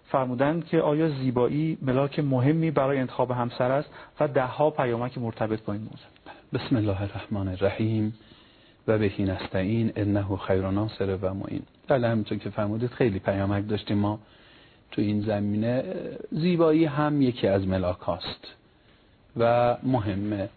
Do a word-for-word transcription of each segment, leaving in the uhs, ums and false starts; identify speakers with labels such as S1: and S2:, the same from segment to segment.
S1: فرمودند که آیا زیبایی ملاک مهمی برای انتخاب همسر است و ده ها پیامک مرتبط با این موضوع.
S2: بسم الله الرحمن الرحیم و بهی نستعین انه خیر ناصر و معین. بله همونطور که فرمودید خیلی پیامک داشتیم ما تو این زمینه. زیبایی هم یکی از ملاک هاست و مهمه.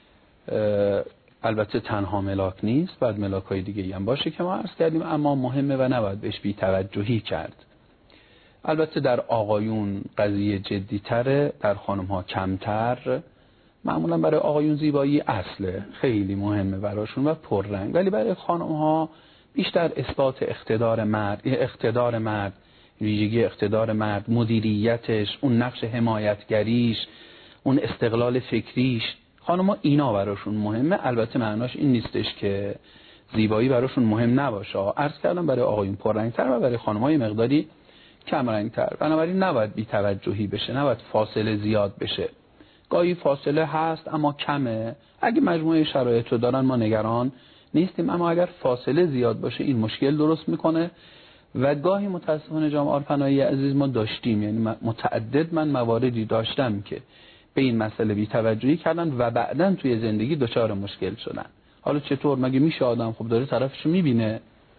S2: البته تنها ملاک نیست، بعد ملاک های دیگه هم باشه که ما عرض کردیم، اما مهمه و نباید بهش بی توجهی کرد. البته در آقایون قضیه جدی تره، در خانم ها کمتر. معمولا برای آقایون زیبایی اصله، خیلی مهمه براشون و پررنگ، ولی برای خانم ها بیشتر اثبات اقتدار مرد، اقتدار مرد، ویژگی اقتدار مرد، مدیریتش، اون نقش حمایتگریش، اون استقلال فکریش، خانم ها اینا براشون مهمه. البته معناش این نیستش که زیبایی براشون مهم نباشه. عرض کردم برای آقایون پررنگتر و برای خانم های مقداری کم رنگتر. بنابراین نباید بی توجهی بشه، نباید فاصله زیاد بشه. گاهی فاصله هست اما کمه، اگه مجموعه شرایط رو دارن ما نگران نیستیم، اما اگر فاصله زیاد باشه این مشکل درست میکنه. و گاهی متاسفانه جناب آرپنایی عزیز ما داشتیم، یعنی متعدد من مواردی داشتم که به این مسئله بی توجهی کردن و بعداً توی زندگی دچار مشکل شدن. حالا چطور؟ مگه میشه آدم خب داره طرفشو میبینه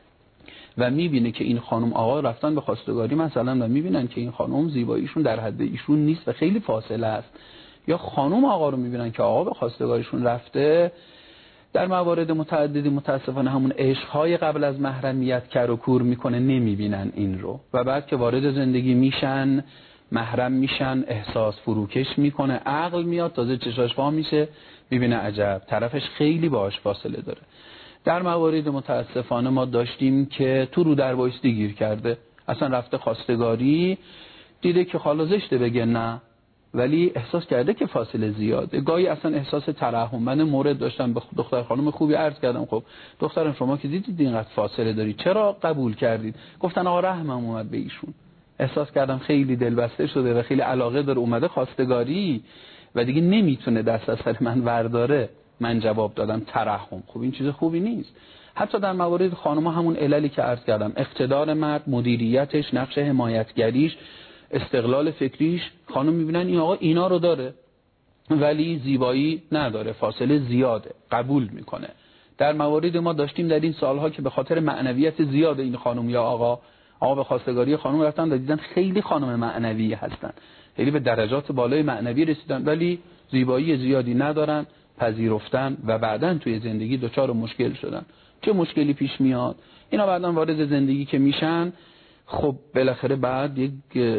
S2: و میبینه که این خانم آقا رفتن به خواستگاری مثلا و میبینن که این خانم زیباییشون در حد ایشون نیست و خیلی فاصله است، یا خانم آقا رو میبینن که آقا به خواستگاریشون رفته. در موارد متعددی متاسفانه همون عشق‌های قبل از محرمیت کر و کور میکنه، نمیبینن این رو و بعد که وارد زندگی میشن، محرم میشن، احساس فروکش میکنه، عقل میاد، تازه چشاش وا میشه، ببینه عجب طرفش خیلی باهاش فاصله داره. در موارد متاسفانه ما داشتیم که تو رو در وایستی گیر کرده، اصلا رفته خواستگاری، دیده که خاله زشته بگه نه، ولی احساس کرده که فاصله زیاده. گاهی اصلا احساس ترحم. من مورد داشتم به دختر خانم خوبی عرض کردم خب دخترم شما که دیدید اینقدر فاصله داری چرا قبول کردید؟ گفتن آقا رحمم اومد به ایشون. احساس کردم خیلی دلبسته شده و خیلی علاقه داره، اومده خواستگاری و دیگه نمیتونه دست از سر من ورداره. من جواب دادم ترحم. خب این چیز خوبی نیست. حتی در موارد خانم‌ها همون عللی که عرض کردم، اقتدار مرد، مدیریتش، نقش حمایتگریش، استقلال فکریش، خانم میبینن این آقا اینا رو داره ولی زیبایی نداره، فاصله زیاده، قبول میکنه. در موارد ما داشتیم در این سالها که به خاطر معنویت زیاد این خانم یا آقا آقا به خواستگاری خانم رفتن و دیدن خیلی خانم معنوی هستن، خیلی به درجات بالای معنوی رسیدن ولی زیبایی زیادی ندارن، پذیرفتن و بعداً توی زندگی دچار مشکل شدن. چه مشکلی پیش میاد؟ اینا بعداً وارد زندگی که میشن، خب بالاخره بعد یک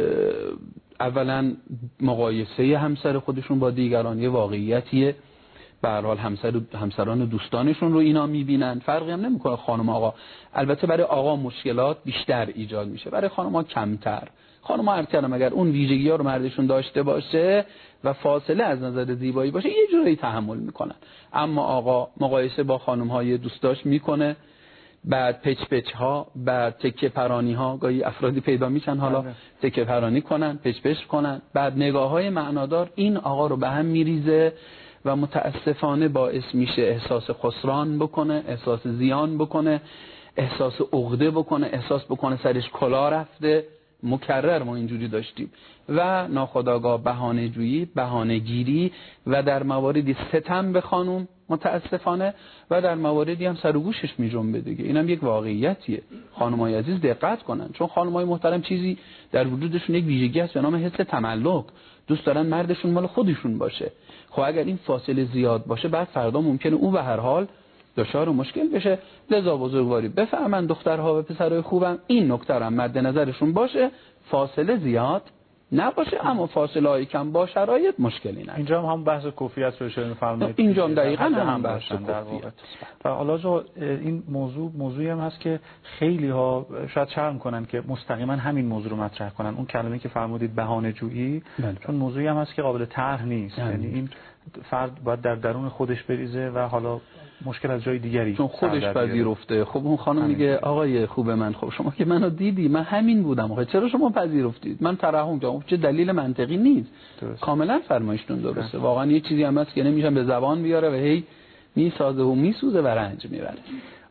S2: اولا مقایسه همسر خودشون با دیگران، یه واقعیتیه، به هر حال همسر همسران و دوستانشون رو اینا میبینن، فرقی هم نمیکنه خانم آقا. البته برای آقا مشکلات بیشتر ایجاد میشه، برای خانم ها کمتر. خانم ها عرض کردم اگر اون ویژگی ها رو مردشون داشته باشه و فاصله از نظر زیبایی باشه یه جوری تحمل میکنن، اما آقا مقایسه با خانم های دوستاش میکنه، بعد پچ پچ ها، بعد تکه پرانی ها، گاهی افرادی پیدا میشن حالا تکه پرانی کنن، پچ پچ کنن، بعد نگاه های معنادار این آقا رو به هم میریزه و متاسفانه باعث میشه احساس خسران بکنه، احساس زیان بکنه، احساس عقده بکنه، احساس بکنه سرش کلا رفته. مکرر ما اینجوری داشتیم و ناخودآگاه بهانه جویی، بهانه گیری و در مواردی ستم به خانم متاسفانه و در مواردی هم سر و گوشش میجنبه دیگه. اینم یک واقعیتیه. خانم‌های عزیز دقت کنن، چون خانم‌های محترم چیزی در وجودشون یک ویژگی هست به نام حس تملک، دوست دارن مردشون مال خودشون باشه. خب اگر این فاصله زیاد باشه بعد فردا ممکنه اون به هر حال دچار مشکل بشه. لذا بزرگواری بفهمن دخترها و پسرای خوبم این نکته هم مد نظرشون باشه، فاصله زیاد نباشه اما فاصله های کم با شرایط مشکلی نه.
S1: اینجا هم هم بحث کیفیت رو اشاره می‌فرمایید.
S2: اینجا هم دقیقاً هم بحث کیفیت.
S1: و حالا این موضوع موضوعی هم هست که خیلی ها شاید شرم کنن که مستقیما همین موضوع رو مطرح کنن. اون کلمه‌ای که فرمودید بهانه جویی، چون موضوعی هم هست که قابل طرح نیست. یعنی این فرد باید در درون خودش بریزه و حالا مشکل از جای دیگری
S2: چون خودش پذیرفته. خب اون خانم میگه آقای خوب من، خب شما که منو دیدی، من همین بودم، آقا چرا شما پذیرفتید؟ من ترحم کردم. چه دلیل منطقی نیست. درست. کاملا فرمایشتون درسته. واقعا یه چیزی هم هست که نمیشن به زبان بیاره و هی میسازه و میسوزه و رنج میبره.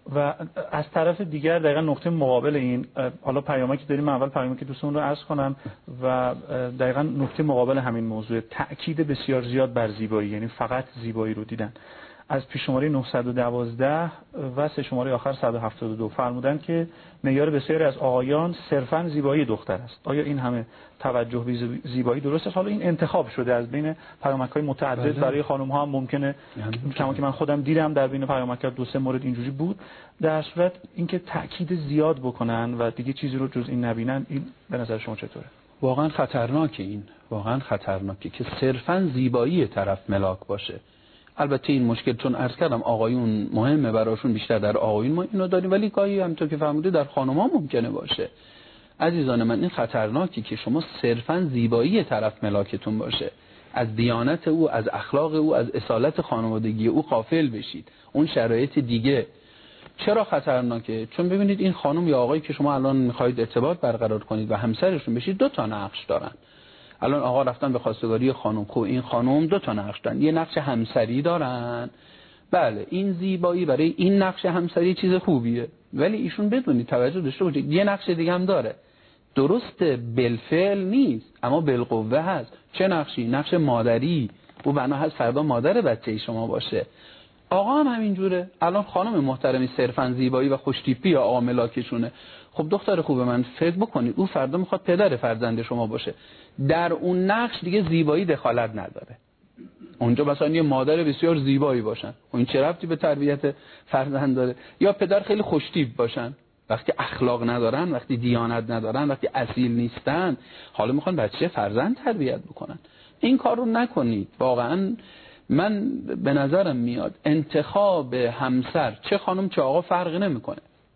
S1: و از طرف دیگر دقیقا نقطه مقابل این، حالا پیامی که داریم، اول پیامی که دوستان رو عرض کنم و دقیقا نقطه مقابل همین موضوع، تأکید بسیار زیاد بر زیبایی، یعنی فقط زیبایی رو دیدن. از پیش شماره نهصد و دوازده و سه شماره آخر صد و هفتاد و دو فرمودن که معیار بسیاری از آقایان صرفاً زیبایی دختر است. آیا این همه توجه به زیبایی درست است؟ حالا این انتخاب شده از بین پیامک‌های متعدد، برای خانم‌ها هم ممکنه، چون که من خودم دیدم در بین پیامک‌ها دو سه مورد اینجوری بود. در صورت اینکه تأکید زیاد بکنن و دیگه چیزی رو جز این نبینن، این به نظر شما چطوره؟
S2: واقعا خطرناکه، این واقعا خطرناکه که صرفاً زیبایی طرف ملاک باشه. البته این مشکل چون عرض کردم آقایون مهمه براشون، بیشتر در آقایون ما اینو داریم، ولی گاهی همونطور که فهمیده در خانم‌ها ممکنه باشه. عزیزان من، این خطرناکی که شما صرفاً زیبایی طرف ملاکتون باشه، از دیانت او، از اخلاق او، از اصالت خانوادگی او غافل بشید. اون شرایط دیگه چرا خطرناکه؟ چون ببینید این خانم یا آقایی که شما الان می‌خواید ارتباط برقرار کنید و همسرشون بشید، دو تا نقش دارن. الان آقا رفتن به خواستگاری خانم، خب این خانم دو تا نقش دارن، یه نقش همسری دارن. بله این زیبایی برای این نقش همسری چیز خوبیه، ولی ایشون بدونید توجه داشته باشید یه نقش دیگه هم داره. درسته بالفعل نیست اما بالقوه هست. چه نقشی؟ نقش مادری. او بنا هست فردا مادر بچه شما باشه. آقا هم همینجوره. الان خانم محترمی صرفاً زیبایی و خوشتیپی یا آقا ملاکشونه، خب دختر خوب من فکر بکنید او فردا میخواد پدر فرزند شما باشه، در اون نقش دیگه زیبایی دخالت نداره. اونجا مثلا یه مادر بسیار زیبایی باشن، این چه ربطی به تربیت فرزند داره؟ یا پدر خیلی خوشتیپ باشن، وقتی اخلاق ندارن، وقتی دیانت ندارن، وقتی اصیل نیستن، حالا میخوان بچه فرزند تربیت بکنن. این کار رو نکنید. واقعا من به نظرم میاد انتخاب همسر، چه خانم چه آقا فرقی نمیکنه،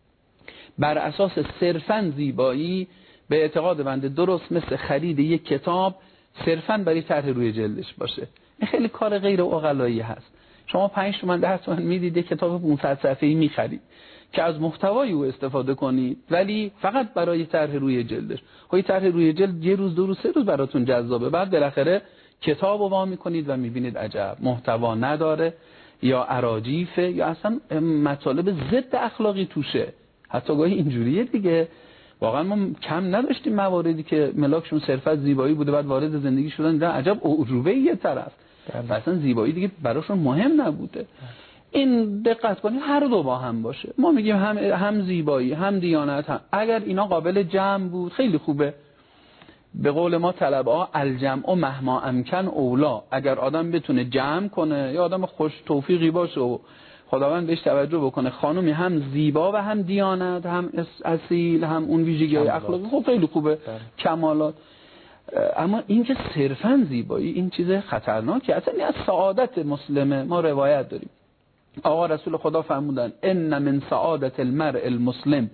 S2: بر اساس صرفاً زیبایی به اعتقاد بنده درست مثل خرید یک کتاب صرفاً برای طرح روی جلدش باشه. این خیلی کار غیر عقلایی هست. شما پنج تومن ده تومن میدید یک کتاب پانصد صفحه‌ای میخرید که از محتوای او استفاده کنید، ولی فقط برای طرح روی جلدش. خب طرح روی جلد یه روز دو روز سه روز براتون جذابه، بعد بالاخره کتاب رو وا میکنید و میبینید عجب محتوا نداره، یا اراجیفه، یا اصلا مطالب ضد اخلاقی توشه. حتی گاهی اینجوریه دیگه. واقعا ما کم نداشتیم مواردی که ملاکشون صرفا زیبایی بوده، بعد وارد زندگی شدن دیدن عجب اعجوبه یه طرف، اصلا زیبایی دیگه براشون مهم نبوده. این دقت کنید هر دو با هم باشه. ما میگیم هم هم زیبایی هم دیانت هم. اگر اینا قابل جمع بود خیلی خوبه. به قول ما طلبه‌ها الجمع مهما امکن اولا. اگر آدم بتونه جمع کنه، یا آدم خوش توفیقی باشه و خداوند بهش توجه بکنه، خانومی هم زیبا و هم دیانت، هم اصیل، هم اون ویژگی‌های اخلاقی، خب خیلی خوبه، کمالات. اما این که صرفاً زیبایی، این چیز خطرناکه. اصلا از سعادت مسلمه ما روایت داریم، آقا رسول خدا فرمودن ان من سعادت المرء المسلم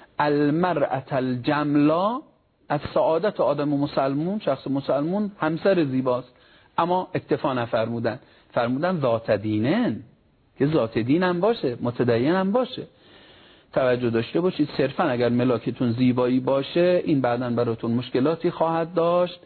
S2: المرأة الجملا. از سعادت آدم مسلمون، شخص مسلمون، همسر زیباست. اما اکتفا نفرمودن، فرمودن ذات دینن، که ذات دین هم باشه، متدین هم باشه. توجه داشته باشید صرفا اگر ملاکتون زیبایی باشه این بعداً براتون مشکلاتی خواهد داشت.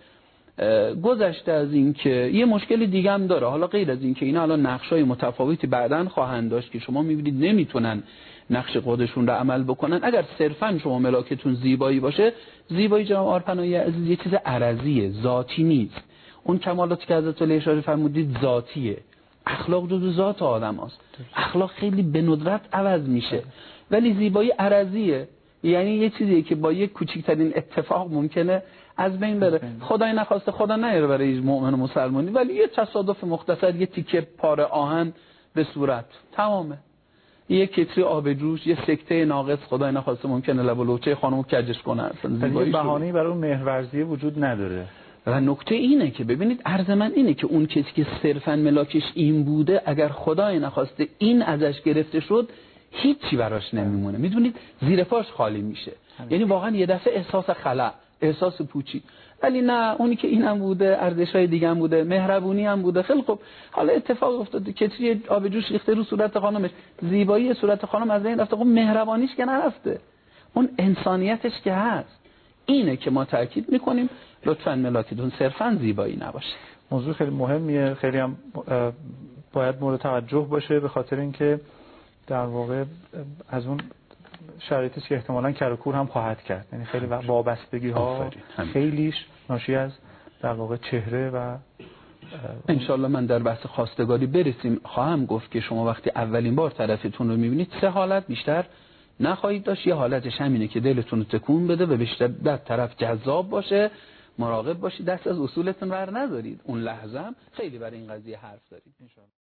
S2: گذشته از این که یه مشکل دیگه هم داره، حالا غیر از این که اینا الان نقشای متفاوتی بعداً خواهند داشت که شما میبینید نمیتونن نقش خودشون رو عمل بکنن. اگر صرفا شما ملاکتون زیبایی باشه، زیبایی جناب آرپنایی عزیز یه چیز عرضیه، ذاتی نیست. اون کمالاتی که حضرت علی اشاره فرمودید ذاتیه. اخلاق جزو ذات آدم هست. اخلاق خیلی به ندرت عوض میشه، ولی زیبایی عرضیه، یعنی یه چیزیه که با یک کوچکترین اتفاق ممکنه از بین بره. خدای نخواسته خدا نیاره برای مؤمن و مسلمانی، ولی یه تصادف مختصر، یه تیکه پاره آهن به صورت تمامه، یه کتری آب جوش، یه سکته ناقص خدای نخواسته ممکنه لب و لوچه خانمو کجش کنه. اصلا
S1: زیبایی بهانه‌ای برای مهرورزی وجود نداره.
S2: و نکته اینه که ببینید عرض من اینه که اون کسی که صرفاً ملاکش این بوده، اگر خدای نخواسته این ازش گرفته شد، هیچی براش نمیمونه. میدونید زیر پاش خالی میشه. یعنی واقعا یه دفعه احساس خلأ، احساس پوچی. ولی نه، اونی که اینم بوده، ارزش‌های دیگه هم بوده، مهربونی هم بوده، خیلی خوب. حالا اتفاق افتاده کتری آب جوش ریخته رو صورت خانمش، زیبایی صورت خانم از این رفته، خب مهربانیش که نرفته، اون انسانیتش که هست. اینه که ما تاکید میکنیم لطفاً ملاکتون صرفاً زیبایی نباشه.
S1: موضوع خیلی مهمیه، خیلی هم باید مورد توجه باشه، به خاطر اینکه در واقع از اون شرایطی که احتمالاً کرکور هم خواهد کرد، یعنی خیلی وابستگی ها خیلیش ناشی از در واقع چهره و
S2: انشالله من در بحث خواستگاری برسیم خواهم گفت که شما وقتی اولین بار طرفتون رو میبینید سه حالت بیشتر نخواهید داشت. یه حالتش همینه که دلتون رو تکون بده و بیشتر در طرف جذاب باشه، مراقب باشید دست از اصولتون ور ندارید. اون لحظه هم خیلی برای این قضیه حرف دارید.